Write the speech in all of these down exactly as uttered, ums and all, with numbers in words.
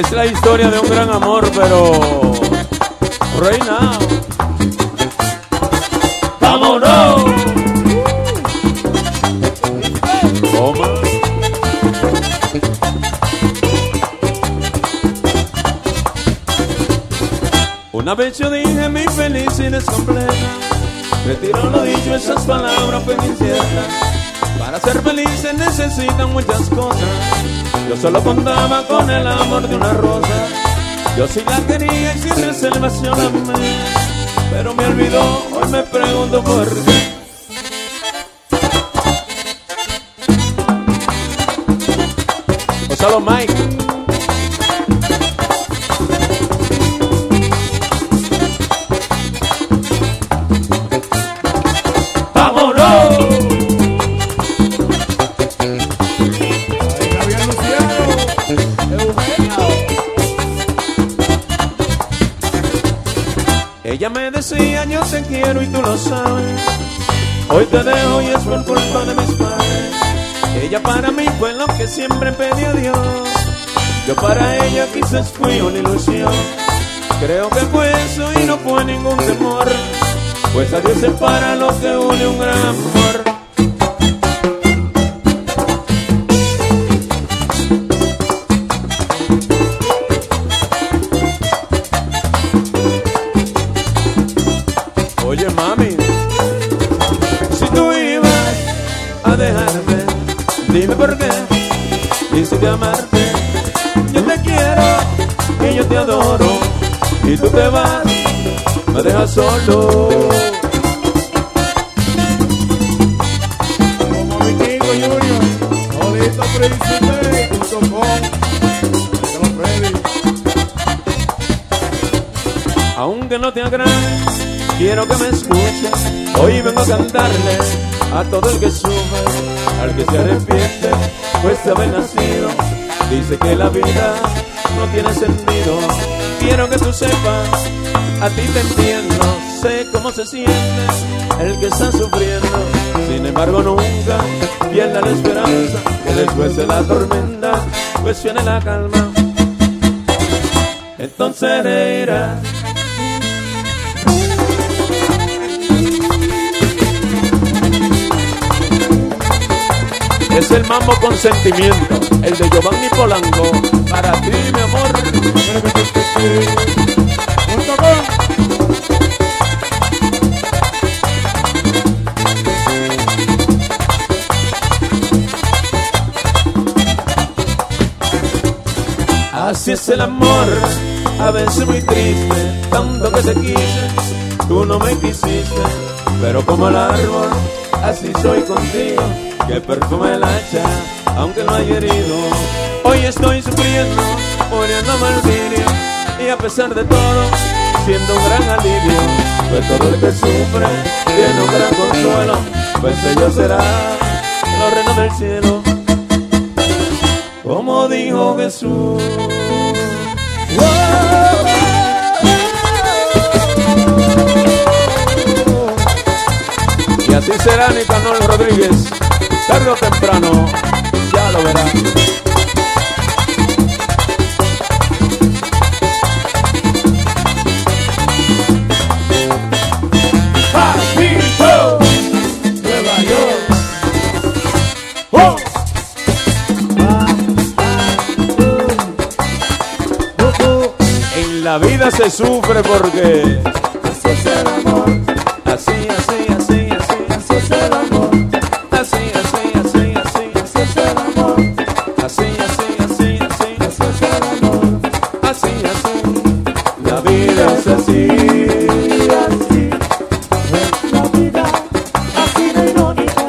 Es la historia de un gran amor, pero reina, vámonos. Toma. Una vez yo dije mi felicidad es completa. Retiro lo dicho, esas palabras fueron inciertas. Para ser feliz se necesitan muchas cosas. Yo solo contaba con el amor de una rosa. Yo sí la quería y sin reservación amé. Pero me olvidó, hoy me pregunto por qué. Gonzalo Mike. Ella me decía yo te quiero y tú lo sabes. Hoy te dejo y es por culpa de mis padres. Ella para mí fue lo que siempre pedí a Dios. Yo para ella quizás fui una ilusión. Creo que fue eso y no fue ningún temor. Pues a Dios separa lo que une un gran amor. Oye mami, si tú ibas a dejarme, dime por qué. Dice que amarte, yo te quiero y yo te adoro. Y tú te vas, me dejas solo. Como mi Kiko Junior, solito príncipe punto com. Aunque no te agrade, quiero que me escuches. Hoy vengo a cantarle a todo el que sufre, al que se arrepiente, pues de haber nacido. Dice que la vida no tiene sentido. Quiero que tú sepas, a ti te entiendo. Sé cómo se siente el que está sufriendo. Sin embargo nunca pierda la esperanza, que después de la tormenta pues viene la calma. Entonces reirás. Es el mambo con sentimiento, el de Giovanni Polanco. Para ti, mi amor. Así es el amor, a veces muy triste. Tanto que te quise, tú no me quisiste. Pero como el árbol, así soy contigo. Que perfume el hacha, aunque no haya herido. Hoy estoy sufriendo, muriéndome al vidrio. Y a pesar de todo, siento un gran alivio. Pues todo el que sufre tiene un gran consuelo. Pues ellos serán los reinos del cielo. Como dijo Jesús. Y así será Nicanor Rodríguez. Tarde o temprano, ya lo verán. ¡Papito! Nueva York. ¡Oh! En la vida se sufre porque así es el amor. Así, así, así, así, así es el amor. Así, así, así, así, así es el amor. Así, así, así, así, así es el amor. Así, así, la vida es así, así. Es la vida, así de irónica.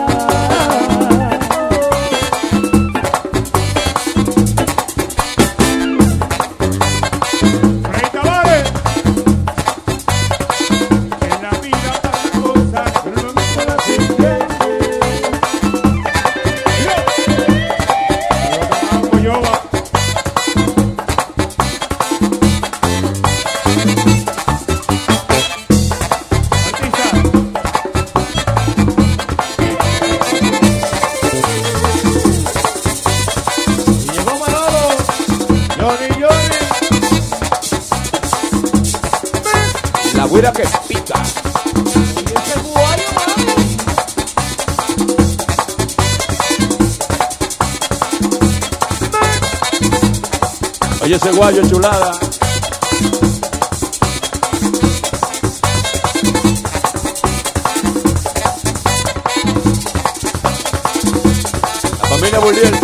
mira que pica. Y ese guayo, mami. Oye, ese guayo chulada. La familia Burdiel.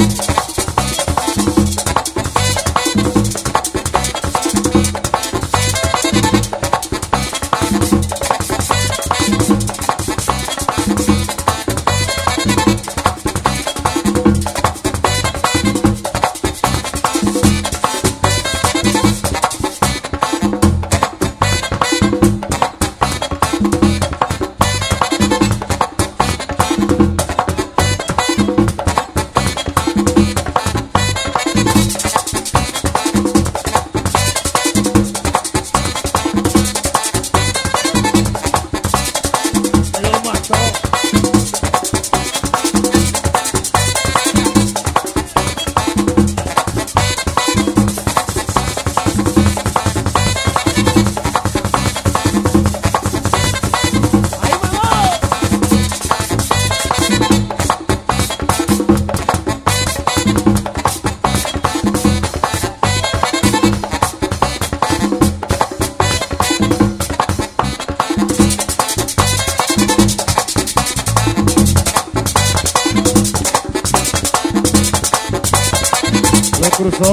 Lo cruzó.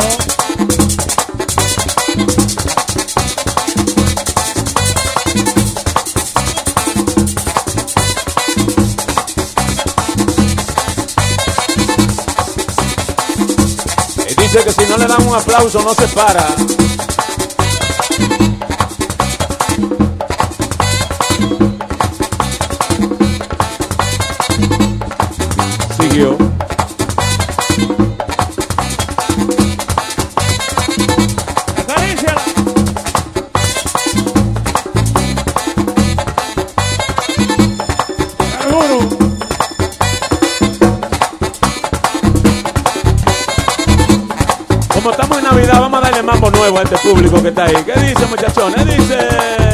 Y dice que si no le dan un aplauso no se para. Siguió. Como estamos en Navidad, vamos a darle mambo nuevo a este público que está ahí. ¿Qué dice, muchachones? Dice...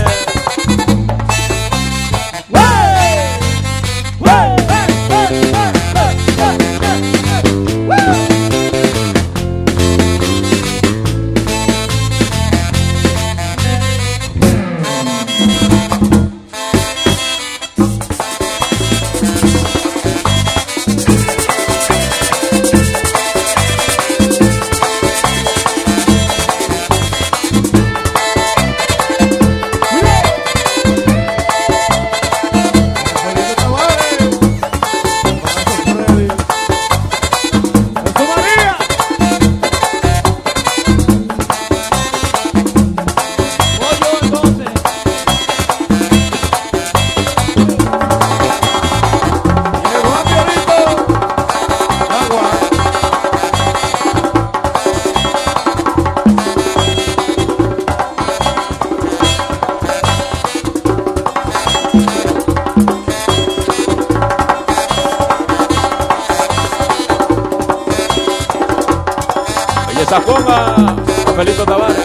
Esa conga, Felito Tavares.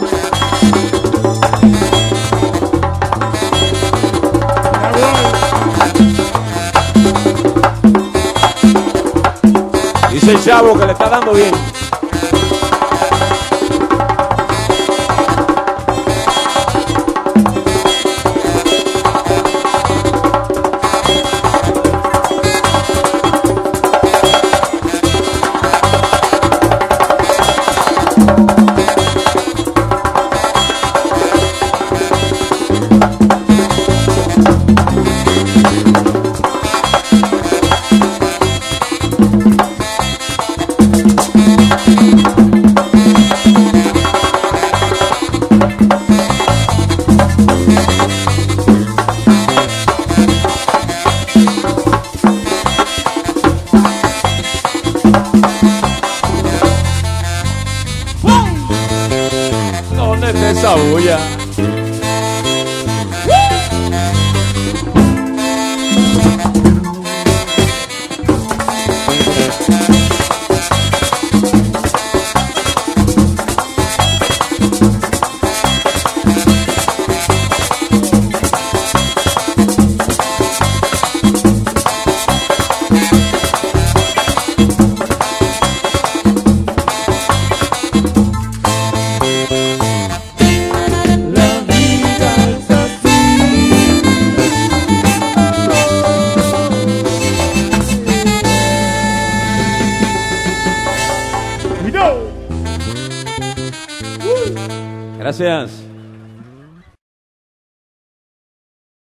Dice el chavo que le está dando bien. Gracias.